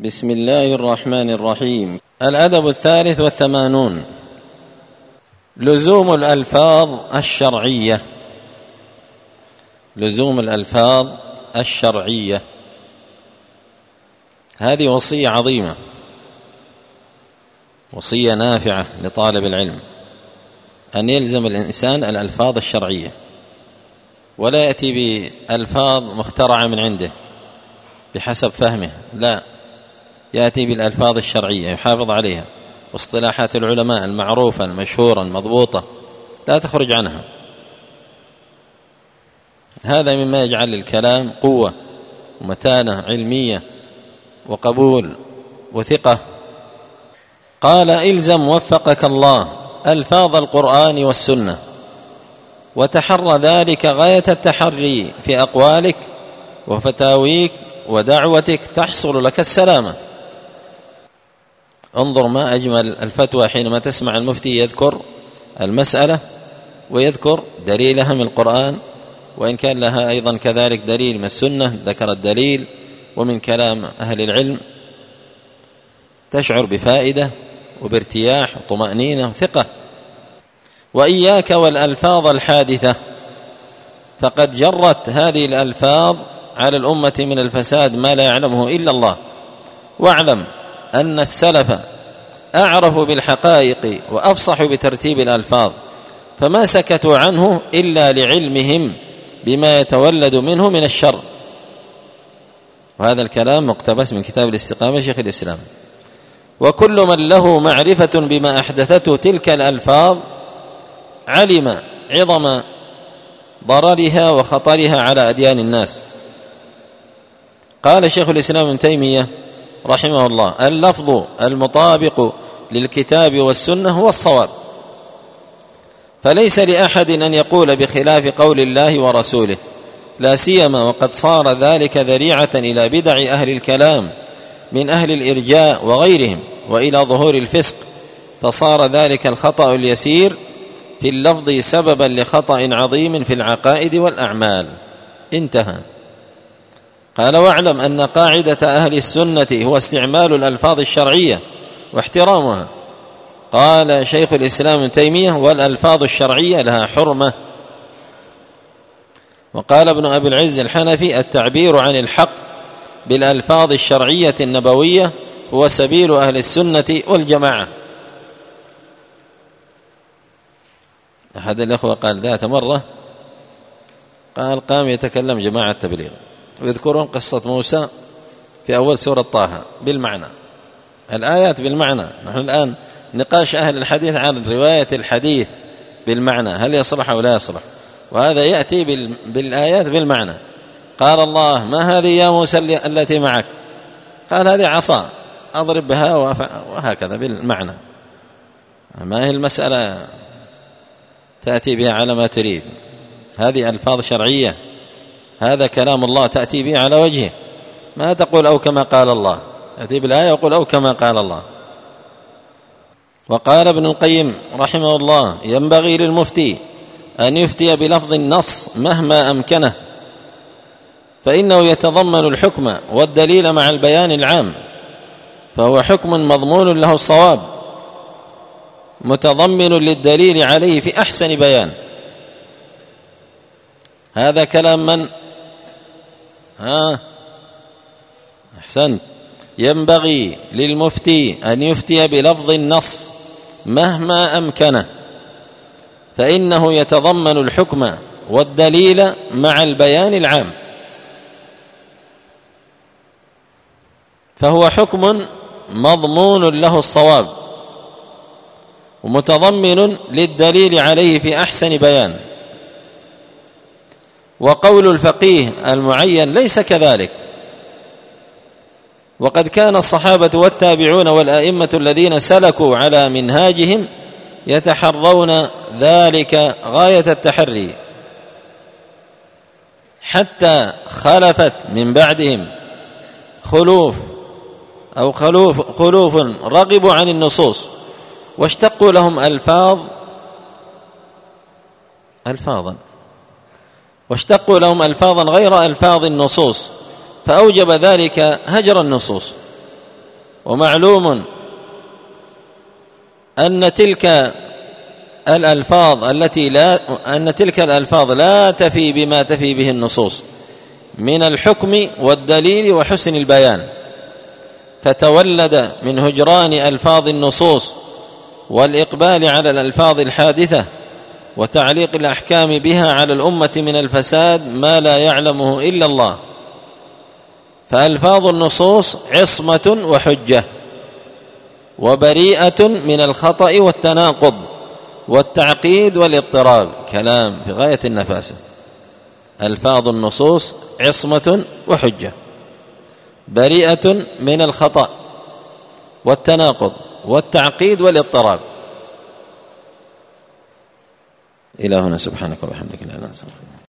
بسم الله الرحمن الرحيم. الأدب 83. لزوم الألفاظ الشرعية. لزوم الألفاظ الشرعية هذه وصية عظيمة، وصية نافعة لطالب العلم، أن يلزم الإنسان الألفاظ الشرعية، ولا يأتي بألفاظ مخترعة من عنده بحسب فهمه، لا، يأتي بالألفاظ الشرعية يحافظ عليها، واصطلاحات العلماء المعروفة المشهورة المضبوطة لا تخرج عنها. هذا مما يجعل للكلام قوة ومتانة علمية وقبول وثقة. قال: إلزم وفقك الله ألفاظ القرآن والسنة، وتحرى ذلك غاية التحري في أقوالك وفتاويك ودعوتك، تحصل لك السلامة. انظر ما أجمل الفتوى حينما تسمع المفتي يذكر المسألة ويذكر دليلها من القرآن، وإن كان لها أيضا كذلك دليل من السنة، ذكر الدليل ومن كلام أهل العلم، تشعر بفائدة وبارتياح وطمأنينة وثقة. وإياك والألفاظ الحادثة، فقد جرت هذه الألفاظ على الأمة من الفساد ما لا يعلمه إلا الله. واعلم أن السلف أعرف بالحقائق وأفصح بترتيب الألفاظ، فما سكتوا عنه إلا لعلمهم بما يتولد منه من الشر. وهذا الكلام مقتبس من كتاب الاستقامة شيخ الإسلام. وكل من له معرفة بما أحدثته تلك الألفاظ علم عظم ضررها وخطرها على أديان الناس. قال شيخ الإسلام ابن تيمية رحمه الله: اللفظ المطابق للكتاب والسنة هو الصواب، فليس لأحد أن يقول بخلاف قول الله ورسوله، لا سيما وقد صار ذلك ذريعة إلى بدع أهل الكلام من أهل الإرجاء وغيرهم، وإلى ظهور الفسق، فصار ذلك الخطأ اليسير في اللفظ سببا لخطأ عظيم في العقائد والأعمال. انتهى. قال: واعلم أن قاعدة أهل السنة هو استعمال الألفاظ الشرعية واحترامها. قال شيخ الإسلام ابن تيمية: والألفاظ الشرعية لها حرمة. وقال ابن أبي العز الحنفي: التعبير عن الحق بالألفاظ الشرعية النبوية هو سبيل أهل السنة والجماعة. أحد الأخوة قال ذات مرة، قام يتكلم جماعة التبليغ ويذكرون قصة موسى في أول سورة طه بالمعنى، الآيات بالمعنى. نحن الآن نقاش أهل الحديث عن رواية الحديث بالمعنى، هل يصلح أو لا يصلح، وهذا يأتي بالآيات بالمعنى. قال الله: ما هذه يا موسى التي معك؟ قال: هذه عصا أضرب بها، وهكذا بالمعنى. ما هي المسألة تأتي بها على ما تريد، هذه ألفاظ شرعية، هذا كلام الله تأتي به على وجهه، ما تقول أو كما قال الله، تأتي بالآية وقل أو كما قال الله. وقال ابن القيم رحمه الله: ينبغي للمفتي أن يفتي بلفظ النص مهما أمكنه، فإنه يتضمن الحكم والدليل مع البيان العام، فهو حكم مضمون له الصواب متضمن للدليل عليه في أحسن بيان. هذا كلام من؟ أحسنت. ينبغي للمفتي أن يفتي بلفظ النص مهما أمكنه، فإنه يتضمن الحكم والدليل مع البيان العام، فهو حكم مضمون له الصواب ومتضمن للدليل عليه في أحسن بيان. وقول الفقيه المعين ليس كذلك، وقد كان الصحابة والتابعون والأئمة الذين سلكوا على منهاجهم يتحرون ذلك غاية التحري، حتى خلفت من بعدهم خلوف رغبوا عن النصوص واشتقوا لهم ألفاظا غير ألفاظ النصوص، فأوجب ذلك هجر النصوص ومعلوم أن تلك الألفاظ لا تفي بما تفي به النصوص من الحكم والدليل وحسن البيان، فتولد من هجران ألفاظ النصوص والإقبال على الألفاظ الحادثة وتعليق الأحكام بها على الأمة من الفساد ما لا يعلمه إلا الله. فألفاظ النصوص عصمة وحجة وبريئة من الخطأ والتناقض والتعقيد والاضطراب. كلام في غاية النفاسة. ألفاظ النصوص عصمة وحجة، بريئة من الخطأ والتناقض والتعقيد والاضطراب. إلى هنا، سبحانك وبحمدك لا إله إلا أنت.